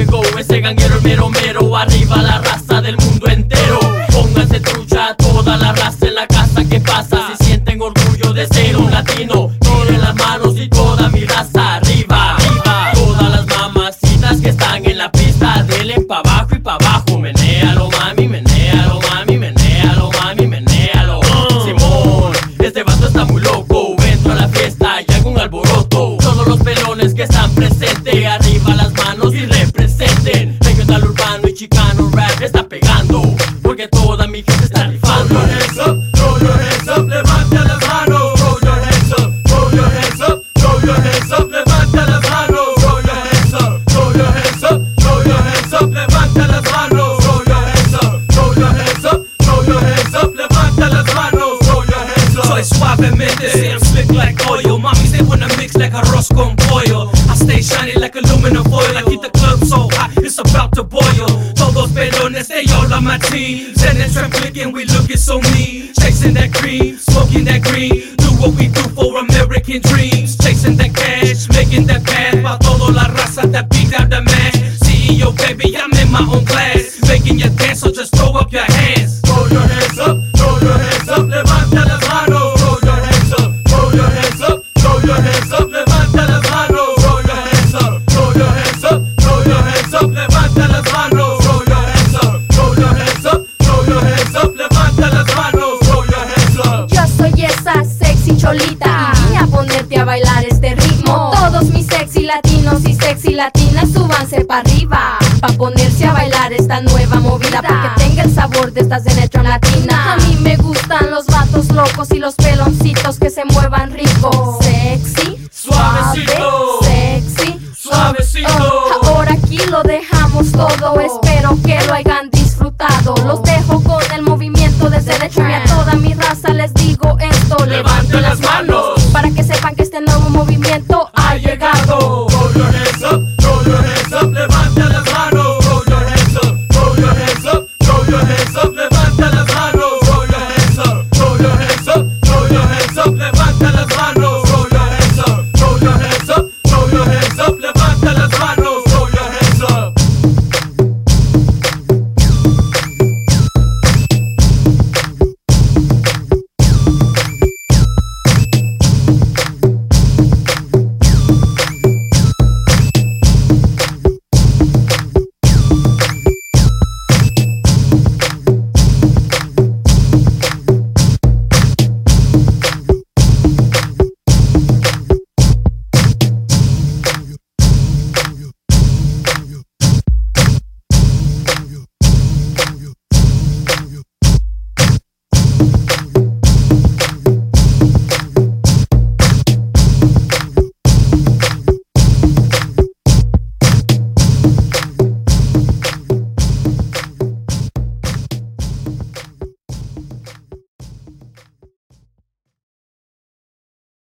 llegó ese ganguero, el mero mero. Arriba la raza del mundo entero. Pónganse trucha, toda la raza en la casa. ¿Qué pasa? Si sienten orgullo de ser un latino, miren las manos y toda mi raza. Arriba, arriba. Todas las mamacitas que están en la pista, denle pa' abajo y pa' abajo. Menéalo, mami, menéalo, mami, menéalo, mami, menéalo. Simón, este vato está muy loco. Entro a la fiesta y hago un alboroto. Todos los pelones que están presentes, arriba las manos y representen. Regional, urbano y chicano rap está pegando, porque toda mi gente está rifando. Throw your hands up, levanta las manos. Throw your hands up, throw your hands up, throw your hands up, levanta las manos. Throw your hands up, throw your hands up, throw your hands up, levanta las manos. Throw your hands up, throw your hands up, throw your hands up, levanta las manos. Throw your hands up. Soy suavemente, say I'm slick like oil. Mommies, they wanna mix like arroz con pollo. I stay shiny like aluminum foil. I keep the club so hot, it's about to boil. Todos pelones, they all on my team. Sending trap flicking, we looking so mean. Chasing that cream, smoking that green. Do what we do for American dreams. Chasing that cash, making that path. Pa' toda la raza that beat out the mash. CEO, baby, I'm in my own class. Making you dance, so just throw up your hands. Throw your hands up, throw your hands up, levanta las manos. Throw your hands up, throw your hands up, throw your hands up, levanta las manos. Throw your hands up, throw your hands up, throw your hands up, levanta las manos. Throw your hands up, throw your hands up, throw your hands up, levanta las manos. Throw your hands up. Yo soy esa sexy cholita y a ponerte a bailar este ritmo. Todos mis sexy latinos y sexy latinas, súbanse pa' arriba pa' ponerse a bailar esta nueva movida, porque tenga el sabor de estas de Electro Latina. A mí me gustan los vatos locos y los peloncitos que se muevan rico. Sexy, Suavecito. sexy, Suavecito. ahora aquí lo dejamos todo, espero que lo hayan disfrutado. Los dejo con el movimiento desde Electro y a toda mi raza les digo esto: Levanten las manos para que sepan que este nuevo movimiento ha llegado.